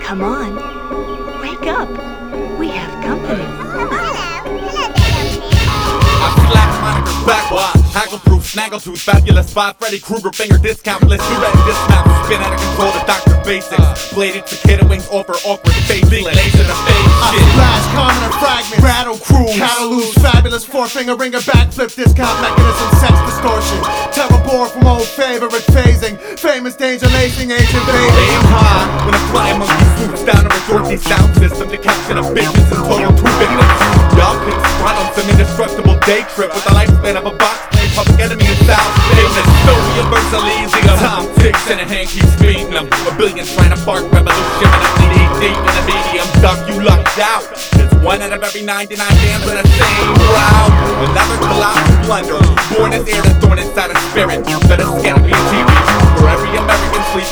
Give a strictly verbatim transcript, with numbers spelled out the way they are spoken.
Come on, wake up. We have company. I slap moniker backwards, haggle-proof, snaggletooth, fabulous spot, Freddy Krueger, finger discount, list, you ready dismount, spin out of control, the Doctor Basics, bladed cicada wings offer awkward face, big laser to face, I splash, common fragments, rattle cruise, catalose, fabulous four-finger ringer, backflip, discount mechanism, sex distortion, terror bore from old favorite phasing, famous danger lacing, agent baby. Aim high, when a flying monkey swoops down a resort sound system to capture the bitches and total two victims. Y'all pick run on some indestructible day trip with the lifespan of a box plane, public enemy in South Vegas. So universal easier, time ticks and a hand keeps beating them. A billion trying to spark revolution, and I need deep in the medium. Duck, you lucked out. There's one out of every ninety-nine dams in the same crowd. Another colossal blunder, born as air, a thorn inside a spirit. Better scan T V for every American sleeping.